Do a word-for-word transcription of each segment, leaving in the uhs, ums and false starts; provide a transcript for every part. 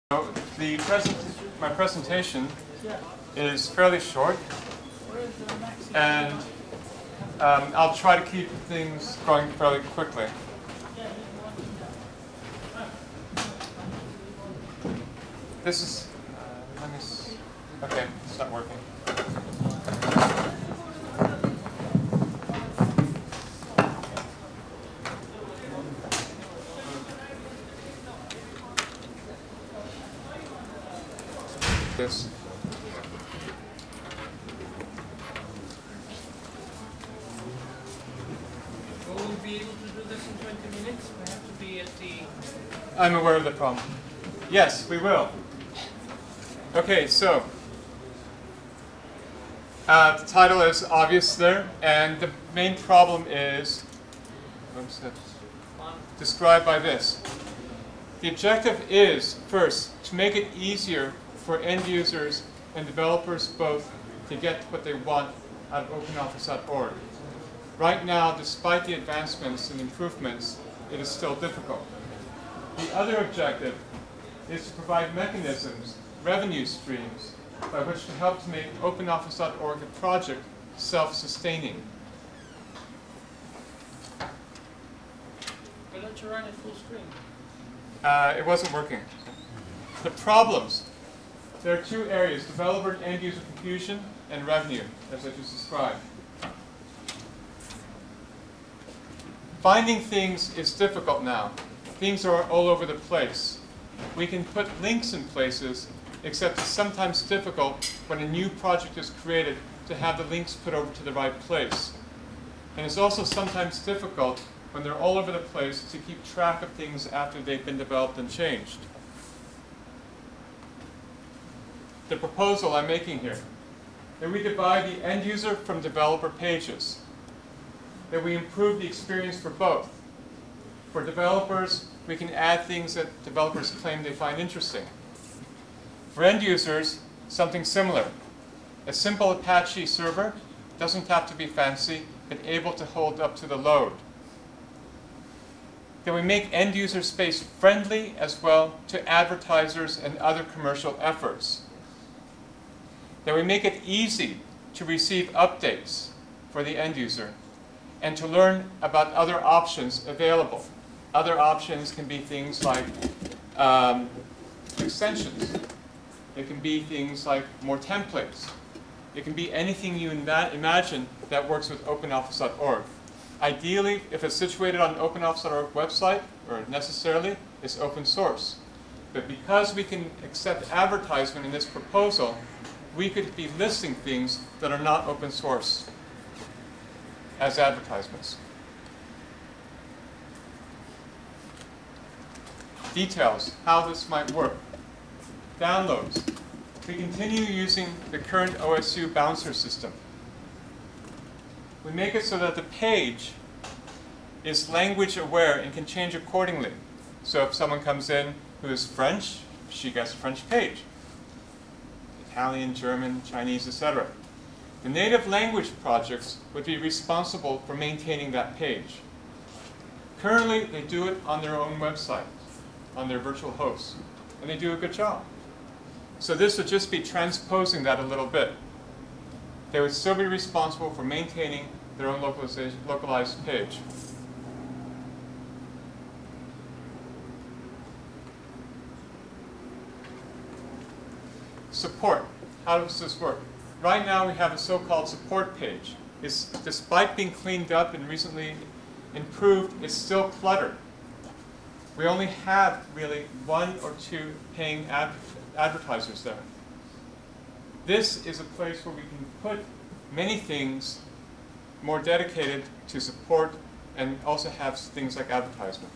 So the present, my presentation is fairly short, and um, I'll try to keep things going fairly quickly. This is, uh, let me see. Okay, it's not working. This. Will we be able to do this in twenty minutes? We have to be at the... I'm aware of the problem. Yes, we will. Okay, so uh, the title is obvious there, and the main problem is oops, described by this. The objective is, first, to make it easier for end users and developers both to get what they want out of OpenOffice dot org. Right now, despite the advancements and improvements, it is still difficult. The other objective is to provide mechanisms, revenue streams, by which to help to make OpenOffice dot org a project self-sustaining. Why don't you run it full screen? Uh, it wasn't working. The problems. There are two areas, developer and end user confusion and revenue, as I just described. Finding things is difficult now. Things are all over the place. We can put links in places, except it's sometimes difficult when a new project is created to have the links put over to the right place. And it's also sometimes difficult when they're all over the place to keep track of things after they've been developed and changed. The proposal I'm making here, that we divide the end user from developer pages, that we improve the experience for both. For developers, we can add things that developers claim they find interesting. For end users, something similar. A simple Apache server doesn't have to be fancy, but able to hold up to the load. That we make end user space friendly as well to advertisers and other commercial efforts. That we make it easy to receive updates for the end user and to learn about other options available. Other options can be things like um, extensions. It can be things like more templates. It can be anything you ima imagine that works with OpenOffice dot org. Ideally, if it's situated on OpenOffice dot org website, or necessarily, it's open source. But because we can accept advertisement in this proposal, we could be listing things that are not open source as advertisements. Details, how this might work. Downloads. We continue using the current O S U bouncer system. We make it so that the page is language aware and can change accordingly. So if someone comes in who is French, she gets a French page. Italian, German, Chinese, et cetera. The native language projects would be responsible for maintaining that page. Currently, they do it on their own website, on their virtual hosts, and they do a good job. So this would just be transposing that a little bit. They would still be responsible for maintaining their own localized page. Support. How does this work? Right now we have a so-called support page. It's, despite being cleaned up and recently improved, it's still cluttered. We only have really one or two paying ad advertisers there. This is a place where we can put many things more dedicated to support and also have things like advertisement.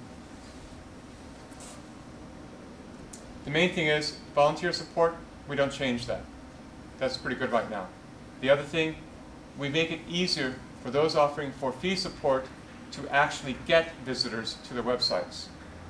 The main thing is volunteer support. We don't change that. That's pretty good right now. The other thing, we make it easier for those offering for fee support to actually get visitors to their websites.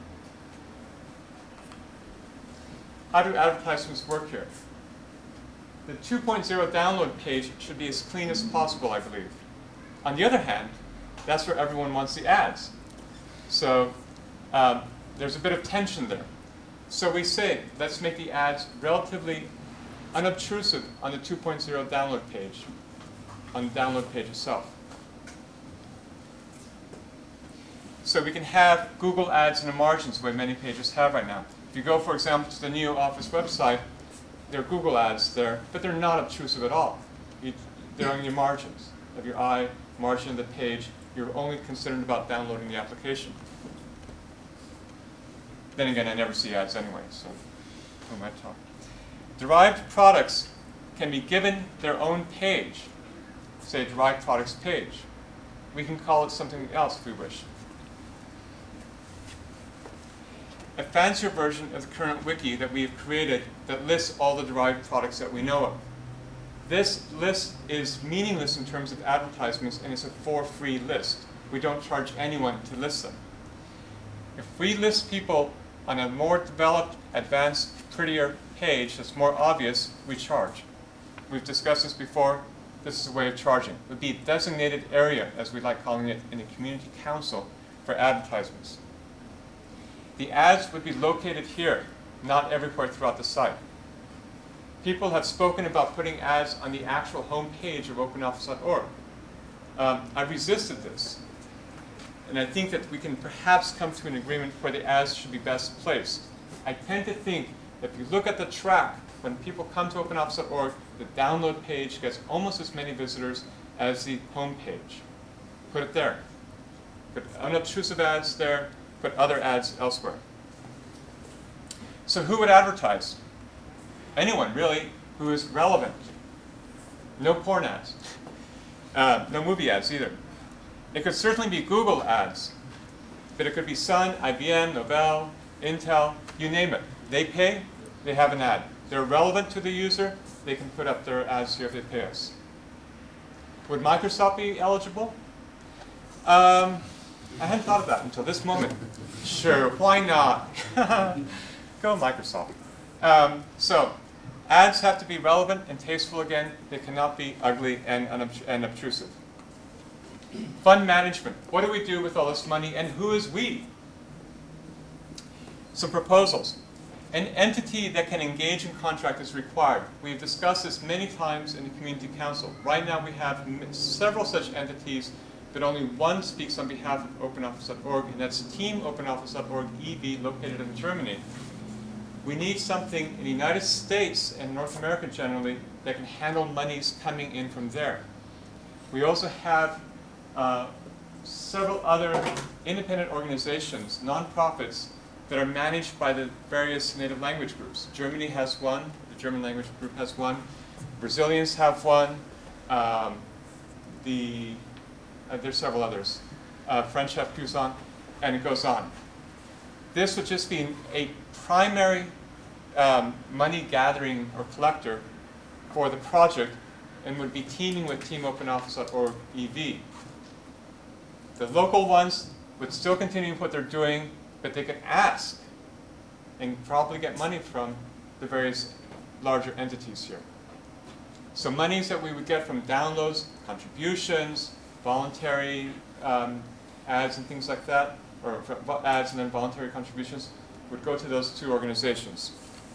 How do advertisements work here? The two point oh download page should be as clean as possible, I believe. On the other hand, that's where everyone wants the ads. So um, there's a bit of tension there. So we say, let's make the ads relatively unobtrusive on the two point oh download page, on the download page itself. So we can have Google ads in the margins, the way many pages have right now. If you go, for example, to the Neo Office website, there are Google ads there, but they're not obtrusive at all. You, they're on your margins of your eye, margin of the page. You're only concerned about downloading the application. Then again, I never see ads anyway, so who am I talking? Derived products can be given their own page, say derived products page. We can call it something else if we wish. A fancier version of the current wiki that we have created that lists all the derived products that we know of. This list is meaningless in terms of advertisements, and it's a for free list. We don't charge anyone to list them. If we list people on a more developed, advanced, prettier page that's more obvious, we charge. We've discussed this before. This is a way of charging. It would be a designated area, as we like calling it, in the community council for advertisements. The ads would be located here, not everywhere throughout the site. People have spoken about putting ads on the actual home page of open office dot org. Um, I resisted this. And I think that we can perhaps come to an agreement where the ads should be best placed. I tend to think that if you look at the track, when people come to open office dot org, the download page gets almost as many visitors as the home page. Put it there. Put unobtrusive ads there, put other ads elsewhere. So who would advertise? Anyone, really, who is relevant. No porn ads. Uh, no movie ads either. It could certainly be Google ads, but it could be Sun, I B M, Novell, Intel, you name it. They pay, they have an ad. They're relevant to the user, they can put up their ads here if they pay us. Would Microsoft be eligible? Um, I hadn't thought of that until this moment. Sure, why not? Go Microsoft. Um, so, ads have to be relevant and tasteful again. They cannot be ugly and, and obtrusive. Fund management. What do we do with all this money, and who is we? Some proposals. An entity that can engage in contract is required. We've discussed this many times in the Community Council. Right now we have several such entities, but only one speaks on behalf of open office dot org, and that's Team open office dot org E V, located in Germany. We need something in the United States and North America generally that can handle monies coming in from there. We also have uh, several other independent organizations, nonprofits, that are managed by the various native language groups. Germany has one, the German language group has one, Brazilians have one, um, the, uh, there's several others. Uh, French have Cuson, and it goes on. This would just be a primary um, money gathering or collector for the project, and would be teaming with Team open office dot org E V. The local ones would still continue what they're doing, but they could ask and probably get money from the various larger entities here. So monies that we would get from downloads, contributions, voluntary um, ads and things like that, or ads and then voluntary contributions, would go to those two organizations.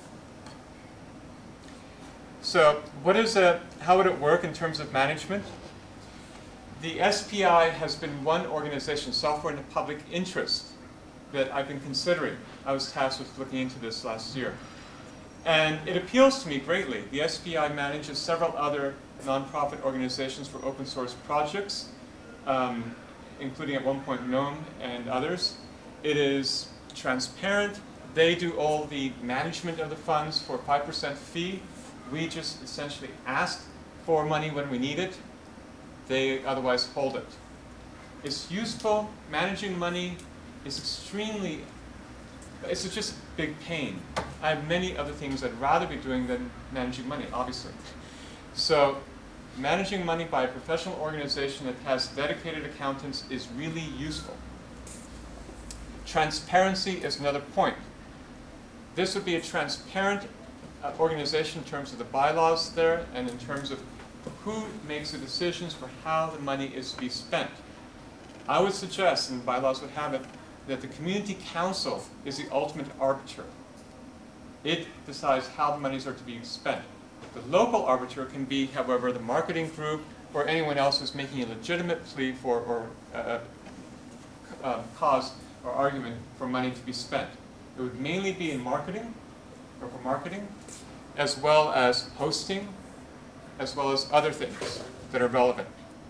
So what is a, how would it work in terms of management? The S P I has been one organization, Software in the Public Interest, that I've been considering. I was tasked with looking into this last year. And it appeals to me greatly. The S P I manages several other nonprofit organizations for open source projects, um, including at one point GNOME and others. It is transparent. They do all the management of the funds for a five percent fee. We just essentially ask for money when we need it. They otherwise hold it. It's useful. Managing money is extremely, it's just a big pain. I have many other things I'd rather be doing than managing money, obviously. So managing money by a professional organization that has dedicated accountants is really useful. Transparency is another point. This would be a transparent uh, organization in terms of the bylaws there and in terms of who makes the decisions for how the money is to be spent. I would suggest, and bylaws would have it, that the community council is the ultimate arbiter. It decides how the monies are to be spent. The local arbiter can be, however, the marketing group or anyone else who's making a legitimate plea for or uh, uh, cause or argument for money to be spent. It would mainly be in marketing, or for marketing, as well as hosting, as well as other things that are relevant.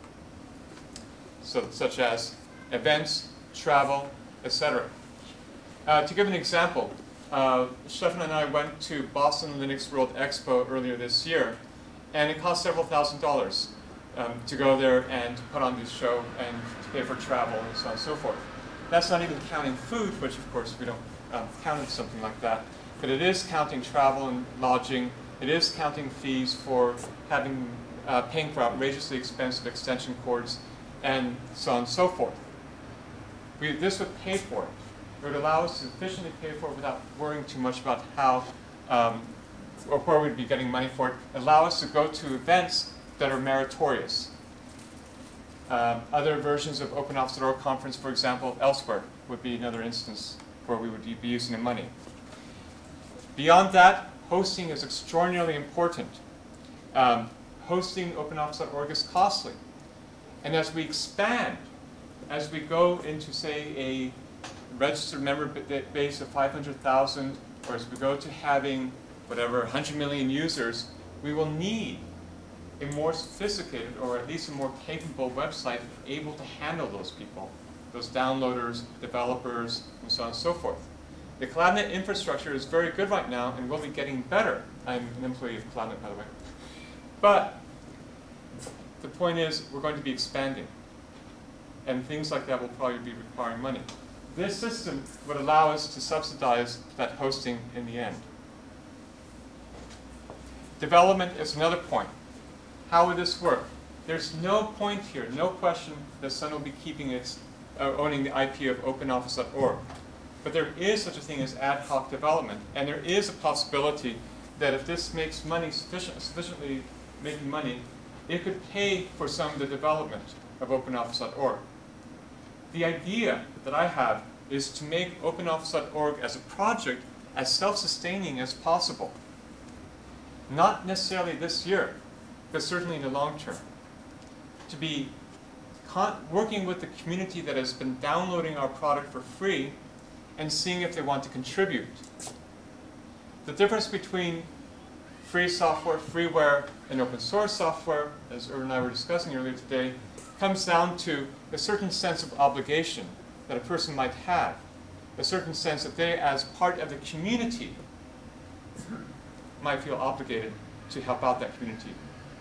So, such as events, travel, et cetera. Uh, to give an example, uh, Stefan and I went to Boston Linux World Expo earlier this year, and it cost several thousand dollars um, to go there and to put on this show and to pay for travel and so on and so forth. That's not even counting food, which of course we don't um, count as something like that, but it is counting travel and lodging. It is counting fees for having, uh, paying for outrageously expensive extension cords and so on and so forth. We, this would pay for it. It would allow us to efficiently pay for it without worrying too much about how um, or where we'd be getting money for it. Allow us to go to events that are meritorious. Um, other versions of OpenOffice dot org conference, for example, elsewhere, would be another instance where we would be using the money. Beyond that, hosting is extraordinarily important. Um, hosting OpenOffice dot org is costly. And as we expand, as we go into, say, a registered member base of five hundred thousand, or as we go to having, whatever, one hundred million users, we will need a more sophisticated, or at least a more capable website able to handle those people, those downloaders, developers, and so on and so forth. The CloudNet infrastructure is very good right now and will be getting better. I'm an employee of CloudNet, by the way. But the point is, we're going to be expanding. And things like that will probably be requiring money. This system would allow us to subsidize that hosting in the end. Development is another point. How would this work? There's no point here, no question that Sun will be keeping its, uh, owning the I P of OpenOffice dot org. But there is such a thing as ad hoc development, and there is a possibility that if this makes money sufficient, sufficiently making money, it could pay for some of the development of OpenOffice dot org. The idea that I have is to make OpenOffice dot org as a project as self-sustaining as possible. Not necessarily this year, but certainly in the long term. To be working with the community that has been downloading our product for free and seeing if they want to contribute. The difference between free software, freeware, and open source software, as Irv and I were discussing earlier today, comes down to a certain sense of obligation that a person might have, a certain sense that they, as part of the community, might feel obligated to help out that community.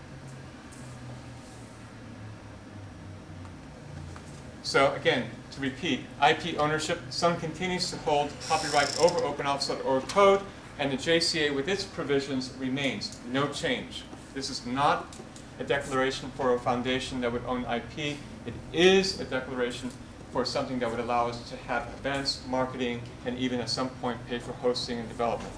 So again, to repeat, I P ownership, Sun continues to hold copyright over OpenOffice dot org code, and the J C A with its provisions remains. No change. This is not a declaration for a foundation that would own I P. It is a declaration for something that would allow us to have events, marketing, and even at some point pay for hosting and development.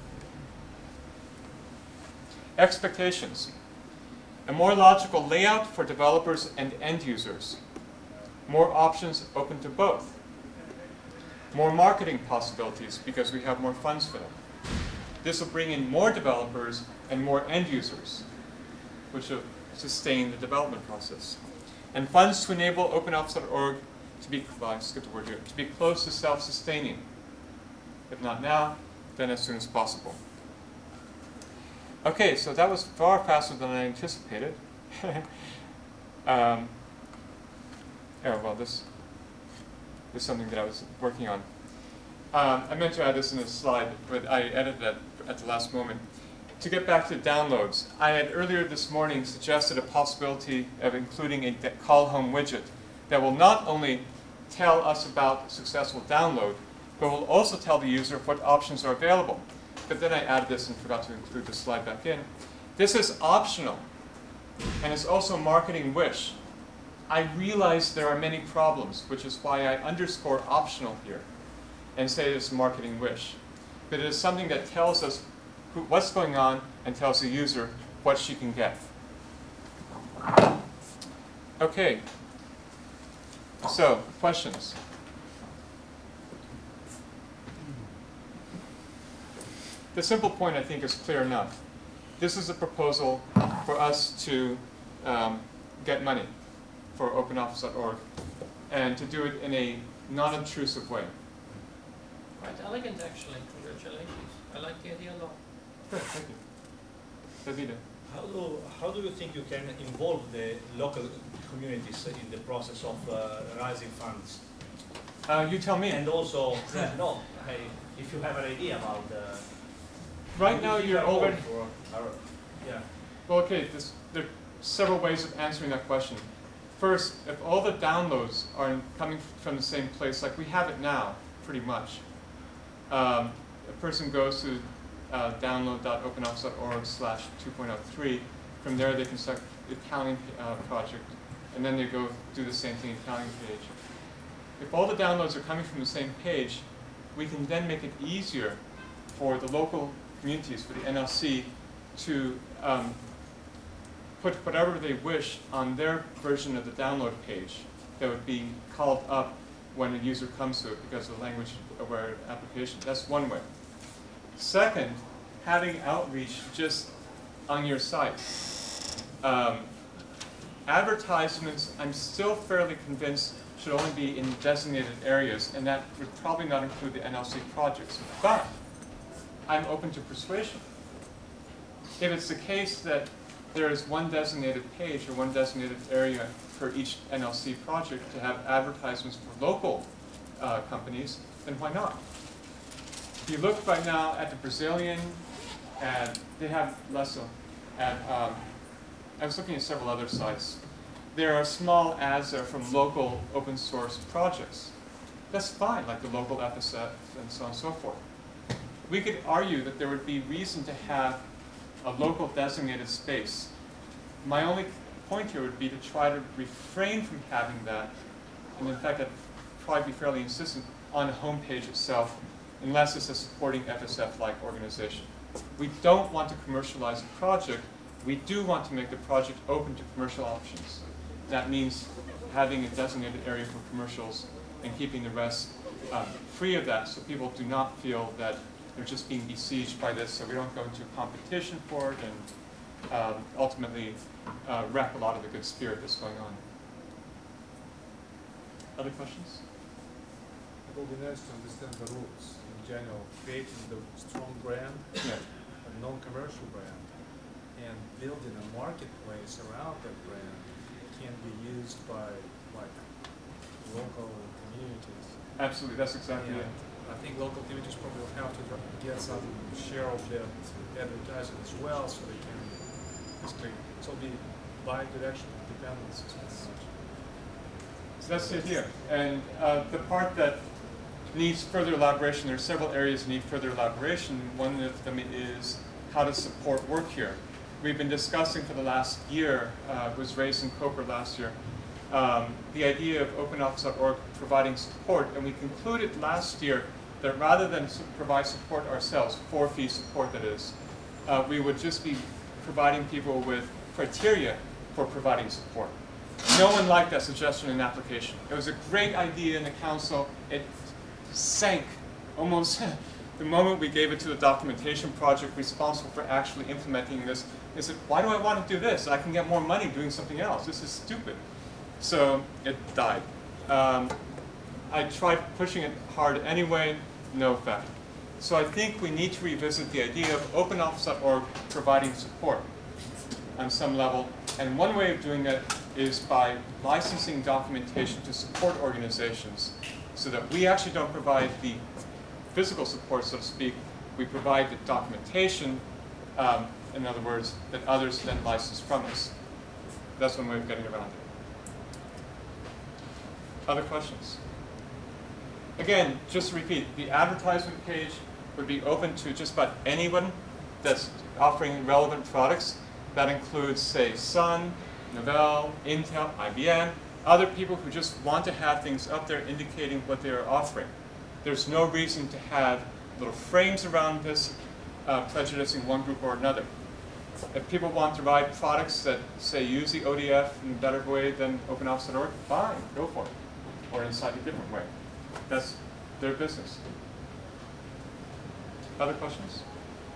Expectations. A more logical layout for developers and end users. More options open to both. More marketing possibilities because we have more funds for them. This will bring in more developers and more end users, which will sustain the development process. And funds to enable OpenOffice dot org to be, well, I skipped a word here, to be close to self-sustaining. If not now, then as soon as possible. Okay, so that was far faster than I anticipated. um, oh, well, this is something that I was working on. Um, I meant to add this in a slide, but I edited it at the last moment. To get back to downloads, I had earlier this morning suggested a possibility of including a call home widget that will not only tell us about successful download, but will also tell the user what options are available. But then I added this and forgot to include the slide back in. This is optional, and it's also marketing wish. I realize there are many problems, which is why I underscore optional here and say it's marketing wish. But it is something that tells us who, what's going on and tells the user what she can get. Okay. So, questions? the simple point, I think, is clear enough. This is a proposal for us to um, get money for open office dot org and to do it in a non-intrusive way. Quite elegant, actually. Congratulations. I like the idea a lot. Good, thank you. Davide. How do, how do you think you can involve the local communities in the process of uh, raising funds? Uh, you tell me. And also, yeah, no, I, if you have an idea about uh, Right now, you're already. For, or, yeah. Well, okay. This, there are several ways of answering that question. First, if all the downloads are coming from the same place, like we have it now, pretty much, um, a person goes to uh, download dot open office dot org slash two point oh three. From there, they can start the accounting uh, project, and then they go do the same thing, accounting page. If all the downloads are coming from the same page, we can then make it easier for the local communities, for the N L C, to um, put whatever they wish on their version of the download page that would be called up when a user comes to it because of the language-aware application. That's one way. Second, having outreach just on your site. Um, advertisements, I'm still fairly convinced, should only be in designated areas, and that would probably not include the N L C projects. But I'm open to persuasion. If it's the case that there is one designated page or one designated area for each N L C project to have advertisements for local uh, companies, then why not? If you look right now at the Brazilian ad, they have less so. At, um, I was looking at several other sites. There are small ads there from local open source projects. That's fine, like the local F S F and so on and so forth. We could argue that there would be reason to have a local designated space. My only point here would be to try to refrain from having that, and in fact I'd probably be fairly insistent on the homepage itself, unless it's a supporting F S F-like organization. We don't want to commercialize the project. We do want to make the project open to commercial options. That means having a designated area for commercials and keeping the rest um, free of that, so people do not feel that they're just being besieged by this, so we don't go into competition for it and um, ultimately uh, wreck a lot of the good spirit that's going on. Other questions? It will be nice to understand the rules in general, creating the strong brand, Yeah. a non-commercial brand, and building a marketplace around that brand can be used by like local communities. Absolutely, that's exactly And it. I think local communities probably will have to get some share of that advertising as well, so they can basically so be bi-directional dependencies as such. So that's it here. And uh, the part that needs further elaboration, there are several areas that need further elaboration. One of them is how to support work here. We've been discussing for the last year, uh, was raised in COPR last year, um, the idea of open office dot org providing support, and we concluded last year that rather than su provide support ourselves, for fee support that is, uh, we would just be providing people with criteria for providing support. No one liked that suggestion in application. It was a great idea in the council. It sank almost the moment we gave it to the documentation project responsible for actually implementing this. They said, why do I want to do this? I can get more money doing something else. This is stupid. So it died. Um, I tried pushing it hard anyway, no effect. So I think we need to revisit the idea of open office dot org providing support on some level. And one way of doing that is by licensing documentation to support organizations so that we actually don't provide the physical support, so to speak. We provide the documentation, um, in other words, that others then license from us. That's one way of getting around it. Other questions? Again, just to repeat, the advertisement page would be open to just about anyone that's offering relevant products. That includes, say, Sun, Novell, Intel, I B M, other people who just want to have things up there indicating what they are offering. There's no reason to have little frames around this uh, prejudicing one group or another. If people want to write products that, say, use the O D F in a better way than open office dot org, fine, go for it. Or in a slightly different way. That's their business. Other questions?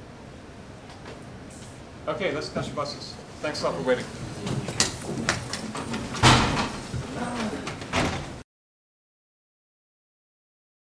Okay, let's catch your buses. Thanks a lot for waiting.